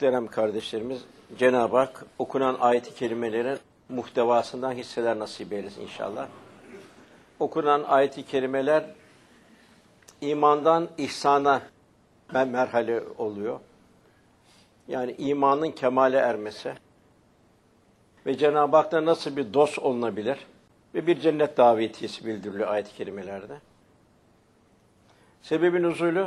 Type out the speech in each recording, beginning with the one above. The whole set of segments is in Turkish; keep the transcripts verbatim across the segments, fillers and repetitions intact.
Muhterem kardeşlerimiz, Cenab-ı Hak okunan ayet-i kerimelerin muhtevasından hisseler nasip eylesin inşallah. Okunan ayet-i kerimeler imandan ihsana merhale oluyor. Yani imanın kemale ermesi ve Cenab-ı Hak'ta nasıl bir dost olunabilir ve bir cennet davetiyesi bildiriliyor ayet-i kerimelerde. Sebebi nüzulü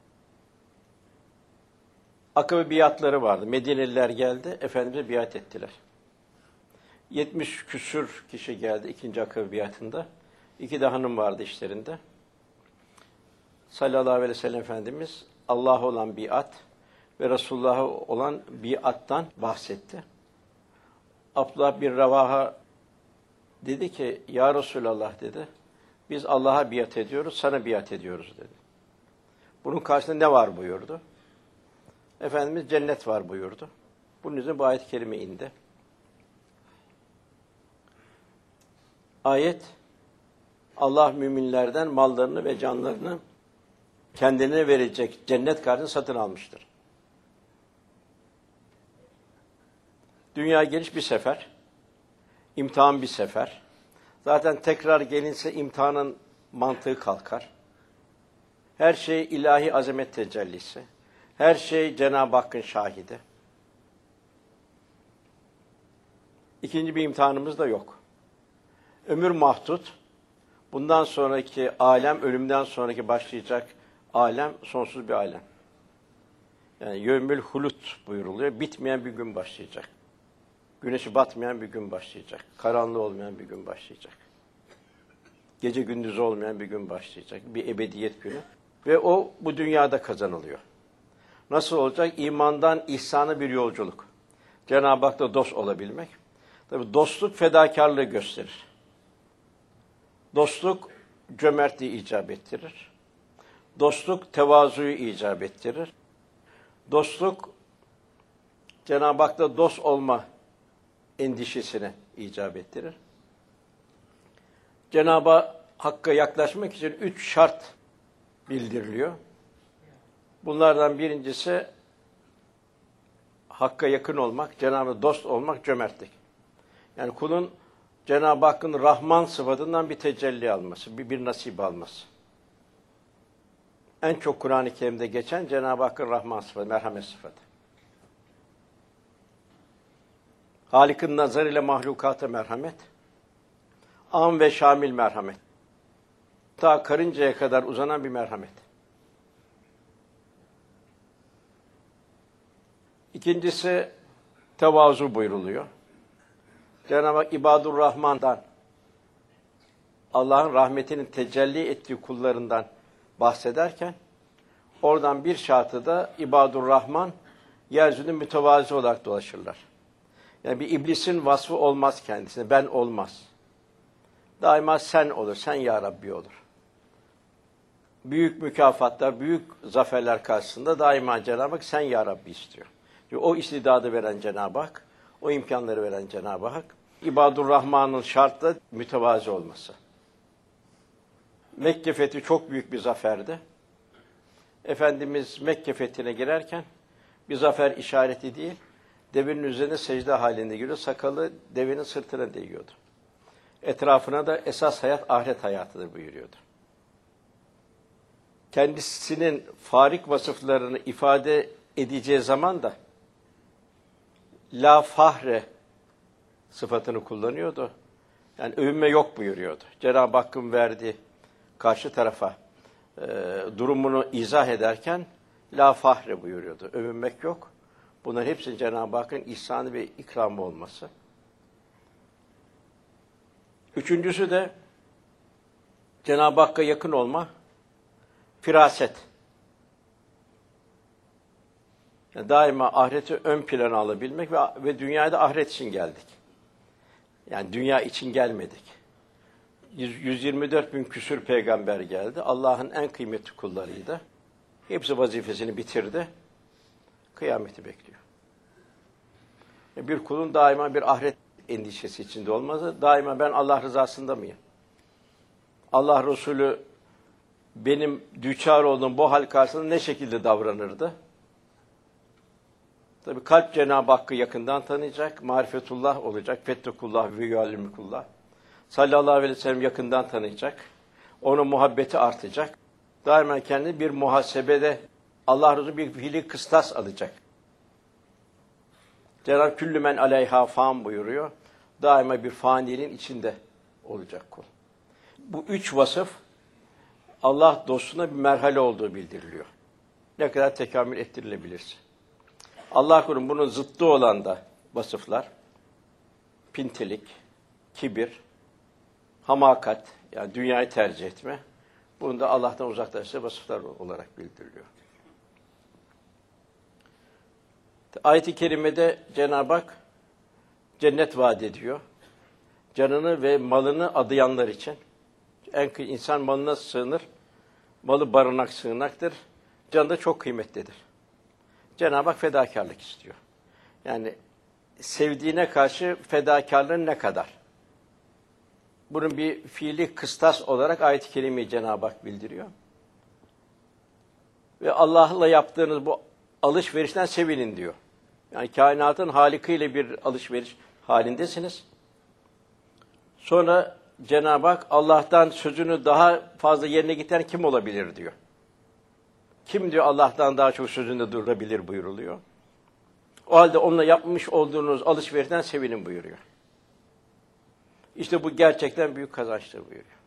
akabe biatları vardı. Medineliler geldi, Efendimiz'e biat ettiler. yetmiş küsür kişi geldi ikinci akabe biatında. İki de hanım vardı işlerinde. Sallallahu aleyhi ve sellem Efendimiz Allah'a olan biat ve Resulullah'a olan biattan bahsetti. Abdullah bin Revaha dedi ki, Ya Resulallah dedi, biz Allah'a biat ediyoruz, sana biat ediyoruz dedi. Bunun karşısında ne var buyurdu. Efendimiz cennet var buyurdu. Bunun üzerine bu ayet-i kerime indi. Ayet, Allah müminlerden mallarını ve canlarını kendine verecek cennet karşılığında satın almıştır. Dünya geliş bir sefer, imtihan bir sefer. Zaten tekrar gelinse imtihanın mantığı kalkar. Her şey ilahi azamet tecellisi. Her şey Cenab-ı Hakk'ın şahidi. İkinci bir imtihanımız da yok. Ömür mahdut. Bundan sonraki alem, ölümden sonraki başlayacak alem, sonsuz bir alem. Yani yevmül hulut buyuruluyor. Bitmeyen bir gün başlayacak. Güneşi batmayan bir gün başlayacak. Karanlığı olmayan bir gün başlayacak. Gece gündüz olmayan bir gün başlayacak. Bir ebediyet günü. Ve o bu dünyada kazanılıyor. Nasıl olacak? İmandan ihsana bir yolculuk. Cenab-ı Hak'la dost olabilmek. Tabii dostluk fedakarlığı gösterir. Dostluk cömertliği icap ettirir. Dostluk tevazuyu icap ettirir. Dostluk Cenab-ı Hak'la dost olma endişesini icap ettirir. Cenab-ı Hakk'a yaklaşmak için üç şart bildiriliyor. Bunlardan birincisi Hakk'a yakın olmak, Cenab-ı Hak'a dost olmak, cömertlik. Yani kulun Cenab-ı Hakk'ın Rahman sıfatından bir tecelli alması, bir, bir nasip alması. En çok Kur'an-ı Kerim'de geçen Cenab-ı Hakk'ın Rahman sıfatı, merhamet sıfatı. Halik'in nazarıyla mahlukata merhamet, am ve şamil merhamet. Ta karıncaya kadar uzanan bir merhamet. İkincisi tevazu buyruluyor. Cenab-ı Hak İbadur Rahman'dan, Allah'ın rahmetinin tecelli ettiği kullarından bahsederken, oradan bir şartı da İbadur Rahman, yeryüzünde mütevazi olarak dolaşırlar. Yani bir iblisin vasfı olmaz kendisine, ben olmaz. Daima sen olur, sen ya Rabbi olur. Büyük mükafatlar, büyük zaferler karşısında daima Cenab-ı Hak sen ya Rabbi istiyor. O istidadı veren Cenab-ı Hak, o imkanları veren Cenab-ı Hak, İbadur Rahman'ın şartla mütevazi olması. Mekke fethi çok büyük bir zaferdi. Efendimiz Mekke fethine girerken bir zafer işareti değil, devenin üzerine secde halinde giriyor, sakalı devenin sırtına değiyordu. Etrafına da esas hayat ahiret hayatıdır buyuruyordu. Kendisinin farik vasıflarını ifade edeceği zaman da la fahre sıfatını kullanıyordu. Yani övünme yok buyuruyordu. Cenab-ı Hakk'ın verdiği karşı tarafa e, durumunu izah ederken la fahre buyuruyordu. Övünmek yok. Bunların hepsinin Cenab-ı Hakk'ın ihsanı ve ikramı olması. Üçüncüsü de Cenab-ı Hakk'a yakın olma, firaset. Yani daima ahireti ön plana alabilmek ve, ve dünyada ahiret için geldik. Yani dünya için gelmedik. yüz yirmi dört bin küsür peygamber geldi. Allah'ın en kıymetli kullarıydı. Hepsi vazifesini bitirdi. Kıyameti bekliyor. Bir kulun daima bir ahiret endişesi içinde olması, daima ben Allah rızasında mıyım? Allah Resulü benim düçar olduğum bu hal karşısında ne şekilde davranırdı? Tabii kalp Cenab-ı Hakk'ı yakından tanıyacak, marifetullah olacak, fettekullah ve yuallimukullah. Sallallahu aleyhi ve sellem yakından tanıyacak, onun muhabbeti artacak. Daima kendini bir muhasebede, Allah razı bir fiili kıstas alacak. Cenab-ı Küllü men aleyha fan buyuruyor. Daima bir faniliğin içinde olacak kul. Bu üç vasıf Allah dostuna bir merhale olduğu bildiriliyor. Ne kadar tekamül ettirilebilirse. Allah korusun bunun zıttı olan da vasıflar, pintilik, kibir, hamakat, yani dünyayı tercih etme, bunu da Allah'tan uzaklaştığı vasıflar olarak bildiriliyor. Ayet-i kerimede Cenab-ı Hak cennet vaat ediyor. Canını ve malını adayanlar için. En insan malına sığınır, malı barınak sığınaktır. Canı da çok kıymetlidir. Cenab-ı Hak fedakarlık istiyor. Yani sevdiğine karşı fedakarlığın ne kadar? Bunun bir fiili kıstas olarak ayet-i kerimeyi Cenab-ı Hak bildiriyor. Ve Allah'la yaptığınız bu alışverişten sevinin diyor. Yani kainatın halikıyla bir alışveriş halindesiniz. Sonra Cenab-ı Hak Allah'tan sözünü daha fazla yerine getiren kim olabilir diyor. Kim diyor Allah'tan daha çok sözünde durabilir buyuruluyor. O halde onunla yapmış olduğunuz alışverişten sevinin buyuruyor. İşte bu gerçekten büyük kazançtır buyuruyor.